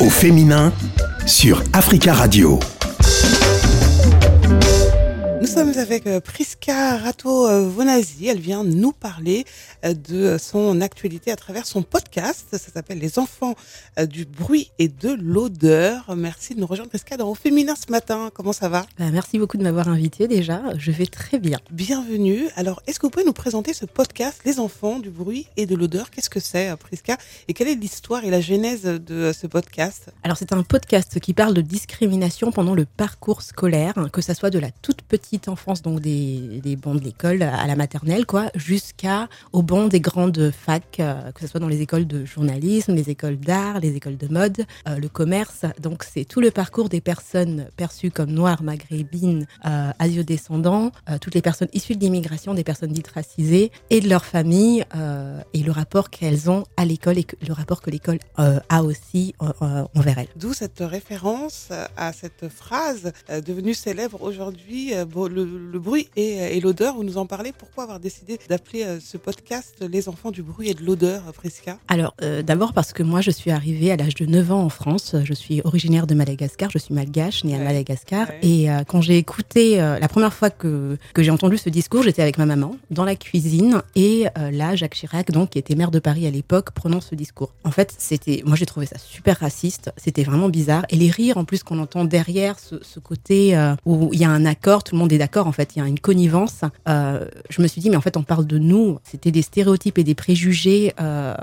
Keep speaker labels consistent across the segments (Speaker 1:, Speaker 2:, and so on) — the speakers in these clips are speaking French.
Speaker 1: féminin sur Africa Radio.
Speaker 2: Nous sommes avec Priska Rato-Vonazi. Elle vient nous parler de son actualité à travers son podcast. Ça s'appelle Les enfants du bruit et de l'odeur. Merci de nous rejoindre, Priska, dans Au Féminin ce matin. Comment ça va ?
Speaker 3: Merci beaucoup de m'avoir invitée déjà. Je vais très bien.
Speaker 2: Bienvenue. Alors, est-ce que vous pouvez nous présenter ce podcast Les enfants du bruit et de l'odeur ? Qu'est-ce que c'est, Priska ? Et quelle est l'histoire et la genèse de ce podcast ?
Speaker 3: Alors, c'est un podcast qui parle de discrimination pendant le parcours scolaire, que ça soit de la toute petite enfance, donc des bancs de l'école à la maternelle, au banc des grandes facs, que ce soit dans les écoles de journalisme, les écoles d'art, les écoles de mode, le commerce. Donc c'est tout le parcours des personnes perçues comme noires, maghrébines, asio-descendants, toutes les personnes issues de l'immigration, des personnes dites racisées et de leur famille, et le rapport qu'elles ont à l'école et le rapport que l'école a aussi envers elles.
Speaker 2: D'où cette référence à cette phrase devenue célèbre aujourd'hui, le bruit et l'odeur. Vous nous en parlez. Pourquoi avoir décidé d'appeler ce podcast Les enfants du bruit et de l'odeur, Priska ?
Speaker 3: Alors, d'abord parce que moi, je suis arrivée à l'âge de 9 ans en France. Je suis originaire de Madagascar. Je suis malgache, née à Madagascar. Ouais. Et quand j'ai écouté, la première fois que j'ai entendu ce discours, j'étais avec ma maman dans la cuisine. Et là, Jacques Chirac, donc, qui était maire de Paris à l'époque, prononce ce discours. En fait, moi, j'ai trouvé ça super raciste. C'était vraiment bizarre. Et les rires, en plus, qu'on entend derrière ce côté où il y a un accord, tout le monde est d'accord, en fait, il y a une connivence. Je me suis dit, mais en fait, on parle de nous. C'était des stéréotypes et des préjugés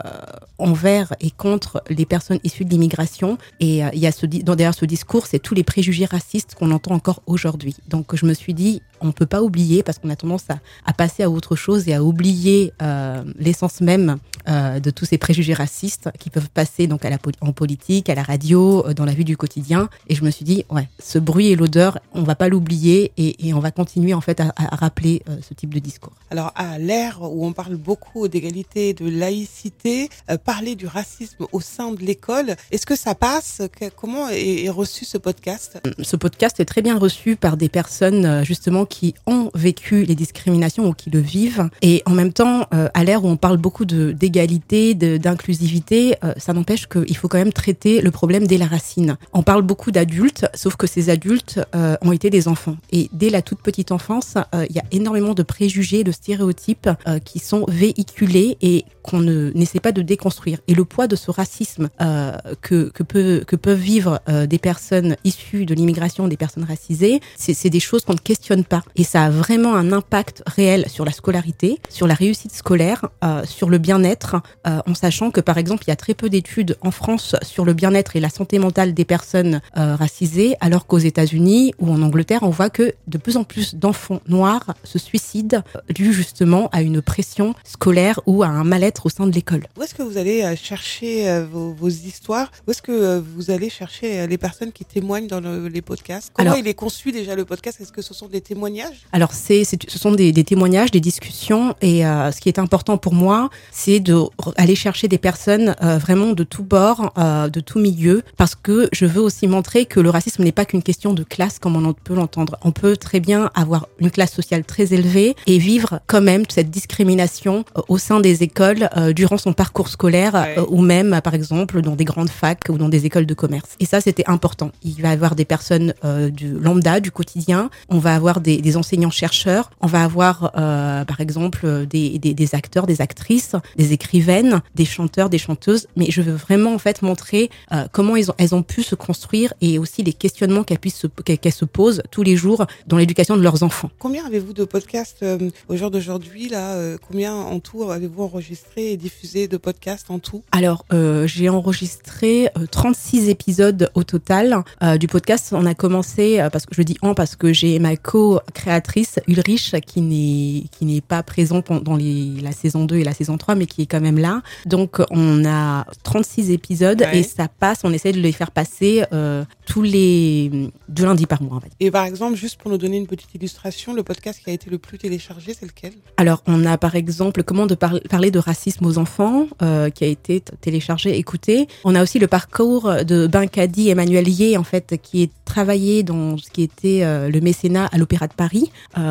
Speaker 3: envers et contre les personnes issues de l'immigration. Et il y a derrière ce discours, c'est tous les préjugés racistes qu'on entend encore aujourd'hui. Donc, je me suis dit, on ne peut pas oublier, parce qu'on a tendance à passer à autre chose et à oublier l'essence même de tous ces préjugés racistes qui peuvent passer donc en politique, à la radio, dans la vie du quotidien. Et je me suis dit, ouais, ce bruit et l'odeur, on ne va pas l'oublier et on va continuer en fait à rappeler ce type de discours.
Speaker 2: Alors, à l'ère où on parle beaucoup d'égalité, de laïcité, parler du racisme au sein de l'école, est-ce que ça passe ? Comment est reçu ce podcast ?
Speaker 3: Ce podcast est très bien reçu par des personnes justement qui ont vécu les discriminations ou qui le vivent. Et en même temps, à l'ère où on parle beaucoup d'égalité, d'inclusivité, ça n'empêche qu'il faut quand même traiter le problème dès la racine. On parle beaucoup d'adultes, sauf que ces adultes ont été des enfants. Et dès la toute petite enfance, il y a énormément de préjugés, de stéréotypes qui sont véhiculés et qu'on n'essaie pas de déconstruire. Et le poids de ce racisme que peuvent vivre des personnes issues de l'immigration, des personnes racisées, c'est des choses qu'on ne questionne pas. Et ça a vraiment un impact réel sur la scolarité, sur la réussite scolaire, sur le bien-être, en sachant que, par exemple, il y a très peu d'études en France sur le bien-être et la santé mentale des personnes racisées, alors qu'aux États-Unis ou en Angleterre, on voit que de plus en plus d'enfants noirs se suicident dû justement à une pression scolaire ou à un mal-être au sein de l'école.
Speaker 2: Où est-ce que vous allez chercher vos histoires ? Où est-ce que vous allez chercher les personnes qui témoignent dans les podcasts ? Comment il est conçu déjà le podcast ? Est-ce que ce sont des témoignages ?
Speaker 3: Alors ce sont des témoignages, des discussions et ce qui est important pour moi, c'est d'aller chercher des personnes vraiment de tous bords, de tout milieu, parce que je veux aussi montrer que le racisme n'est pas qu'une question de classe comme on peut l'entendre. On peut très bien avoir une classe sociale très élevée et vivre quand même cette discrimination au sein des écoles durant son parcours scolaire ou même par exemple dans des grandes facs ou dans des écoles de commerce. Et ça c'était important. Il va y avoir des personnes du lambda, du quotidien, on va avoir des enseignants-chercheurs, on va avoir par exemple des acteurs, des actrices, des écrivaines, des chanteurs, des chanteuses, mais je veux vraiment en fait montrer comment elles ont pu se construire et aussi les questionnements qu'elles se posent tous les jours dans l'éducation de leurs enfants.
Speaker 2: Combien avez-vous de podcasts au jour d'aujourd'hui là combien en tout avez-vous enregistré et diffusé de podcasts en tout ?
Speaker 3: Alors, j'ai enregistré 36 épisodes au total du podcast. On a commencé, parce que j'ai ma co-créatrice Ulrich qui n'est pas présente dans la saison 2 et la saison 3, mais qui est quand même là. Donc, on a 36 épisodes et ça passe, on essaie de les faire passer tous les 2 lundis par mois. En fait.
Speaker 2: Et par exemple, juste pour nous donner une petite illustration, le podcast qui a été le plus téléchargé, c'est lequel ?
Speaker 3: Alors, on a par exemple comment parler de racisme aux enfants, qui a été téléchargé, écouté. On a aussi le parcours de Benkadi Emmanuel Yé, en fait, qui est travaillé dans ce qui était le mécénat à l'Opéra de Paris.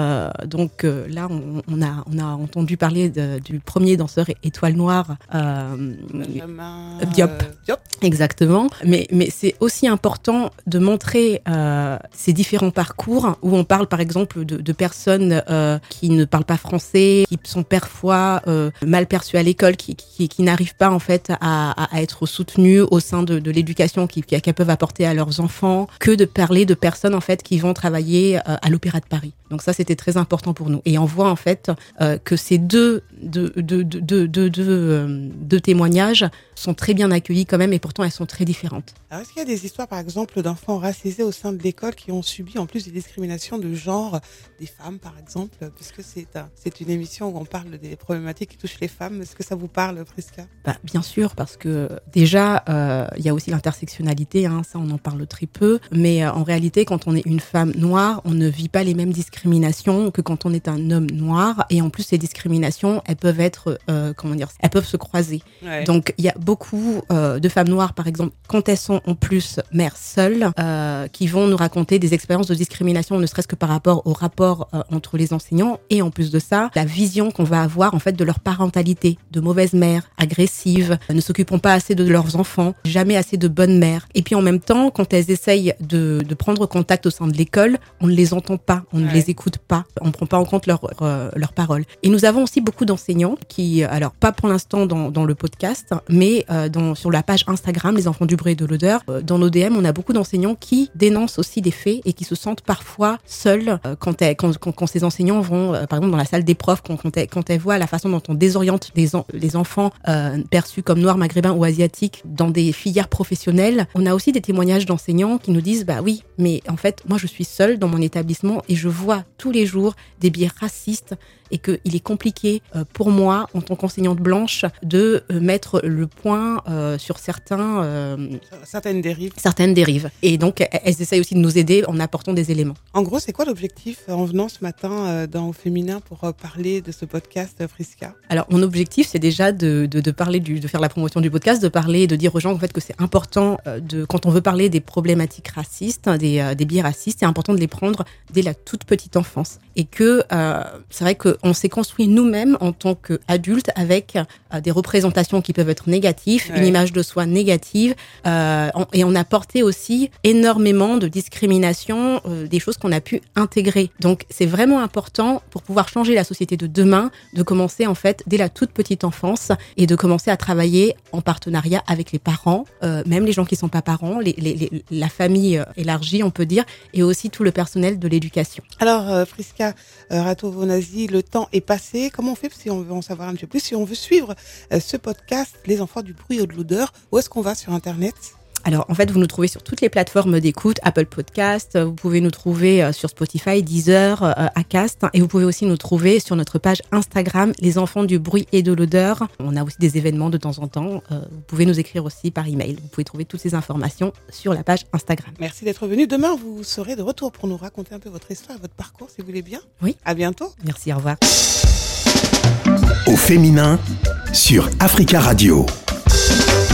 Speaker 3: Donc là, on a entendu parler du premier danseur étoile noire,
Speaker 2: Benjamin
Speaker 3: Diop.
Speaker 2: Yep.
Speaker 3: Exactement. Mais c'est aussi important de montrer ces différents parcours où on parle par exemple de personnes qui ne parlent pas français, qui sont parfois mal perçues à l'école, qui n'arrivent pas en fait à être soutenues au sein de l'éducation qu'elles peuvent apporter à leurs enfants, que de parler de personnes en fait qui vont travailler à l'Opéra de Paris. Donc ça, c'était très important pour nous. Et on voit en fait que ces deux témoignages sont très bien accueillis quand même, et pourtant elles sont très différentes.
Speaker 2: Alors, est-ce qu'il y a des histoires, par exemple, d'enfants racisés au sein de l'école qui ont subi en plus des discriminations de genre, des femmes, par exemple, puisque c'est une émission où on parle des problématiques qui touchent les femmes. Est-ce que ça vous parle, Prisca ?
Speaker 3: Bien sûr, parce que déjà, il y a aussi l'intersectionnalité, ça on en parle très peu, mais en réalité, quand on est une femme noire, on ne vit pas les mêmes discriminations que quand on est un homme noir, et en plus ces discriminations, elles peuvent être, elles peuvent se croiser. Ouais. Donc il y a beaucoup de femmes noires, par exemple, quand elles sont en plus mères seules, qui vont nous raconter des expériences de discrimination, ne serait-ce que par rapport au rapport entre les enseignants, et en plus de ça, la vision qu'on va avoir en fait de leur parentalité, de mauvaises mères, agressives, ne s'occupant pas assez de leurs enfants, jamais assez de bonnes mères. Et puis en même temps, quand elles essayent de prendre contact au sein de l'école, on ne les entend pas, on ne les écoute pas, on ne prend pas en compte leurs paroles. Et nous avons aussi beaucoup d'enseignants qui, alors pas pour l'instant dans le podcast, mais sur la page Instagram, les enfants du bruit et de l'odeur, dans nos DM, on a beaucoup d'enseignants qui dénoncent aussi des faits et qui se sentent parfois seuls quand ces enseignants vont, par exemple, dans la salle des profs, quand elles voient la façon dont on désoriente les enfants perçus comme noirs, maghrébins ou asiatiques dans des filières professionnelles. On a aussi des témoignages d'enseignants qui nous disent « Bah oui, mais en fait, moi je suis seule dans mon établissement et je vois tous les jours des biais racistes et qu'il est compliqué pour moi, en tant qu'enseignante blanche, de mettre le point sur
Speaker 2: certaines dérives.
Speaker 3: Certaines dérives. Et donc, elles essayent aussi de nous aider en apportant des éléments.
Speaker 2: En gros, c'est quoi l'objectif en venant ce matin dans Au Féminin pour parler de ce podcast, Prisca ?
Speaker 3: Alors, mon objectif, c'est déjà de parler de faire la promotion du podcast, de parler et de dire aux gens en fait que c'est important quand on veut parler des problématiques racistes, des biais racistes, c'est important de les prendre dès la toute petite enfance. Et que c'est vrai qu'on s'est construit nous-mêmes en tant qu'adultes avec des représentations qui peuvent être négatives, une image de soi négative, et on a porté aussi énormément de discrimination, des choses qu'on a pu intégrer. Donc c'est vraiment important pour pouvoir changer la société de demain, de commencer en fait dès la toute petite enfance et de commencer à travailler en partenariat avec les parents, même les gens qui sont pas parents, la famille élargie on peut dire, et aussi tout le personnel de l'éducation.
Speaker 2: Alors Prisca Ratovonasi, le temps est passé. Comment on fait si on veut en savoir un petit peu plus, si on veut suivre ce podcast, Les enfants du bruit et de l'odeur? Où est-ce qu'on va sur Internet?
Speaker 3: Alors, en fait, vous nous trouvez sur toutes les plateformes d'écoute, Apple Podcast, vous pouvez nous trouver sur Spotify, Deezer, Acast, et vous pouvez aussi nous trouver sur notre page Instagram, Les enfants du bruit et de l'odeur. On a aussi des événements de temps en temps. Vous pouvez nous écrire aussi par email. Vous pouvez trouver toutes ces informations sur la page Instagram.
Speaker 2: Merci d'être venu. Demain, vous serez de retour pour nous raconter un peu votre histoire et votre parcours, si vous voulez bien.
Speaker 3: Oui.
Speaker 2: À bientôt.
Speaker 3: Merci, au revoir.
Speaker 1: Au féminin sur Africa Radio.